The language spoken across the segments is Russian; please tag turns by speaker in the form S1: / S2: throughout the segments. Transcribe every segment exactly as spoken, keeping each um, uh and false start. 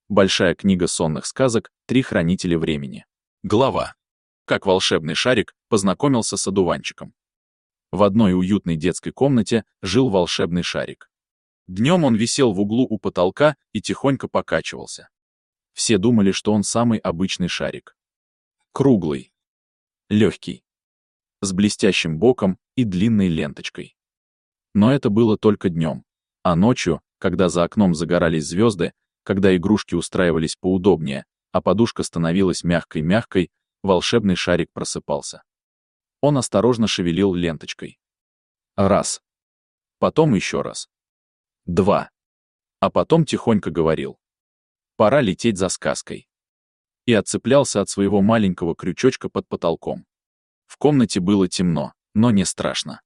S1: Большая книга сонных сказок «Три хранителя времени». Глава. Как волшебный шарик познакомился с одуванчиком. В одной уютной детской комнате жил волшебный шарик. Днем он висел в углу у потолка и тихонько покачивался. Все думали, что он самый обычный шарик. Круглый, легкий, с блестящим боком и длинной ленточкой. Но это было только днем, а ночью, когда за окном загорались звезды, когда игрушки устраивались поудобнее, а подушка становилась мягкой-мягкой, волшебный шарик просыпался. Он осторожно шевелил ленточкой. Раз. Потом еще раз. Два. А потом тихонько говорил: «Пора лететь за сказкой». И отцеплялся от своего маленького крючочка под потолком. В комнате было темно, но не страшно.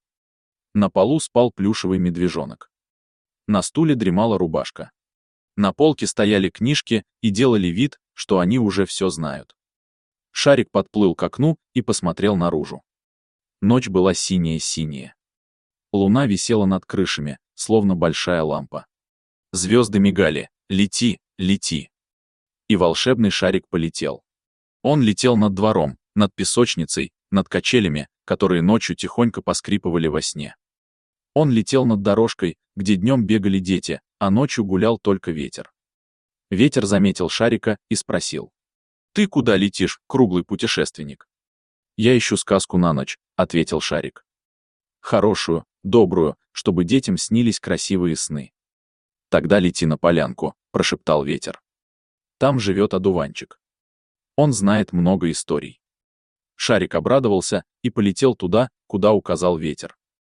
S1: На полу спал плюшевый медвежонок. На стуле дремала рубашка. На полке стояли книжки и делали вид, что они уже все знают. Шарик подплыл к окну и посмотрел наружу. Ночь была синяя-синяя. Луна висела над крышами, словно большая лампа. Звезды мигали: «Лети, лети». И волшебный шарик полетел. Он летел над двором, над песочницей, над качелями, которые ночью тихонько поскрипывали во сне. Он летел над дорожкой, где днем бегали дети, а ночью гулял только ветер. Ветер заметил шарика и спросил: «Ты куда летишь, круглый путешественник?» «Я ищу сказку на ночь», — ответил шарик. «Хорошую, добрую, чтобы детям снились красивые сны». «Тогда лети на полянку», — прошептал ветер. «Там живет одуванчик. Он знает много историй». Шарик обрадовался и полетел туда, куда указал ветер.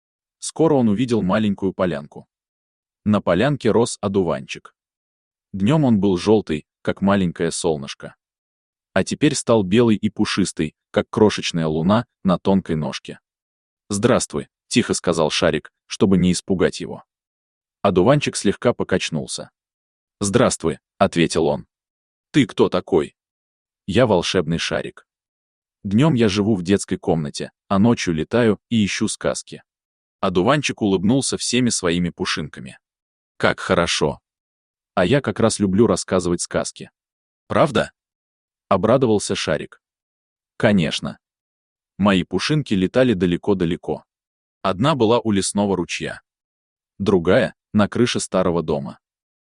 S1: Скоро он увидел маленькую полянку. На полянке рос одуванчик. Днем он был желтый, как маленькое солнышко. А теперь стал белый и пушистый, как крошечная луна на тонкой ножке. «Здравствуй», — тихо сказал шарик, чтобы не испугать его. Одуванчик слегка покачнулся. «Здравствуй», — ответил он. «Ты кто такой?» «Я волшебный шарик. Днем я живу в детской комнате, а ночью летаю и ищу сказки». Одуванчик улыбнулся всеми своими пушинками. «Как хорошо! А я как раз люблю рассказывать сказки». «Правда?» — обрадовался шарик. «Конечно. Мои пушинки летали далеко-далеко. Одна была у лесного ручья. Другая — на крыше старого дома.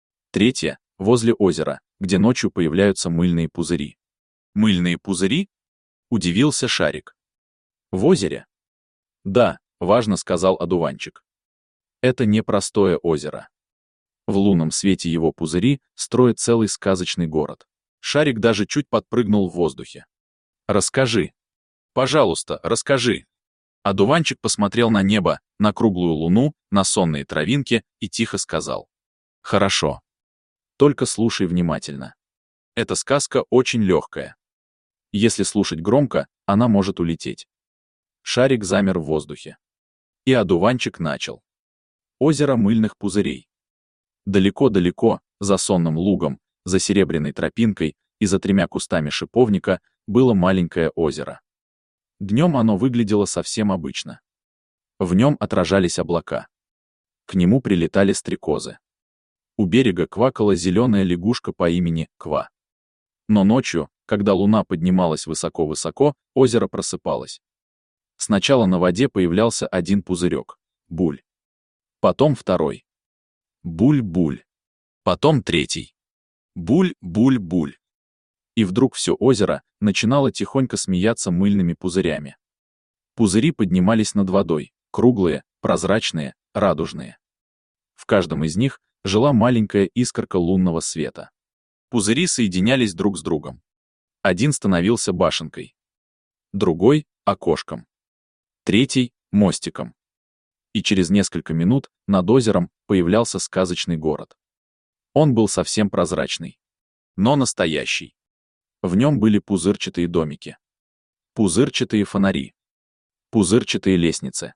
S1: Третья — возле озера, где ночью появляются мыльные пузыри». «Мыльные пузыри?» — удивился шарик. «В озере?» «Да», — важно сказал одуванчик. «Это не простое озеро. В лунном свете его пузыри строят целый сказочный город». Шарик даже чуть подпрыгнул в воздухе. «Расскажи. Пожалуйста, расскажи». Одуванчик посмотрел на небо, на круглую луну, на сонные травинки и тихо сказал: «Хорошо. Только слушай внимательно. Эта сказка очень легкая. Если слушать громко, она может улететь». Шарик замер в воздухе. И одуванчик начал. Озеро мыльных пузырей. Далеко-далеко, за сонным лугом, за серебряной тропинкой и за тремя кустами шиповника было маленькое озеро. Днем оно выглядело совсем обычно. В нем отражались облака. К нему прилетали стрекозы. У берега квакала зеленая лягушка по имени Ква. Но ночью, когда луна поднималась высоко-высоко, озеро просыпалось. Сначала на воде появлялся один пузырек — буль. Потом второй. Буль-буль. Потом третий. Буль-буль-буль. И вдруг все озеро начинало тихонько смеяться мыльными пузырями. Пузыри поднимались над водой, круглые, прозрачные, радужные. В каждом из них жила маленькая искорка лунного света. Пузыри соединялись друг с другом. Один становился башенкой, другой — окошком, третий — мостиком. И через несколько минут над озером появлялся сказочный город. Он был совсем прозрачный, но настоящий. В нем были пузырчатые домики, пузырчатые фонари, пузырчатые лестницы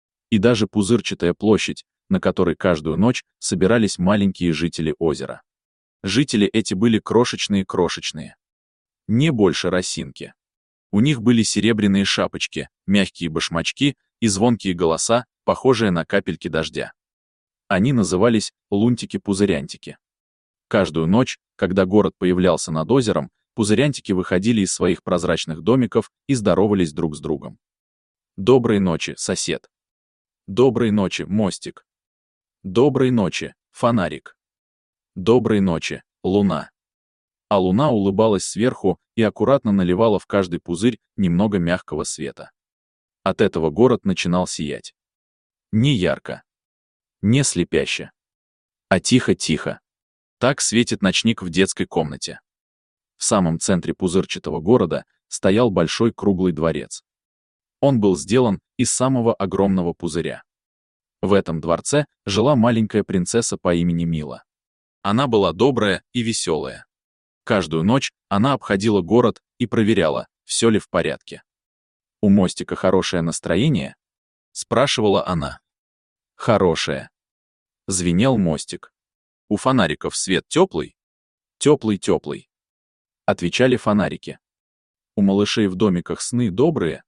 S1: и даже пузырчатая площадь, на которой каждую ночь собирались маленькие жители озера. Жители эти были крошечные-крошечные, не больше росинки. У них были серебряные шапочки, мягкие башмачки и звонкие голоса, похожие на капельки дождя. Они назывались лунтики-пузырянтики. Каждую ночь, когда город появлялся над озером, пузырянтики выходили из своих прозрачных домиков и здоровались друг с другом. Доброй ночи, сосед. Доброй ночи, мостик. Доброй ночи, фонарик. Доброй ночи, луна. А луна улыбалась сверху и аккуратно наливала в каждый пузырь немного мягкого света. От этого город начинал сиять. Не ярко, не слепяще, а тихо-тихо. Так светит ночник в детской комнате. В самом центре пузырчатого города стоял большой круглый дворец. Он был сделан из самого огромного пузыря. В этом дворце жила маленькая принцесса по имени Мила. Она была добрая и веселая. Каждую ночь она обходила город и проверяла, все ли в порядке. «У мостика хорошее настроение?» — спрашивала она. «Хорошее». Звенел мостик. «У фонариков свет теплый?» «Теплый-теплый», — отвечали фонарики. «У малышей в домиках сны добрые?»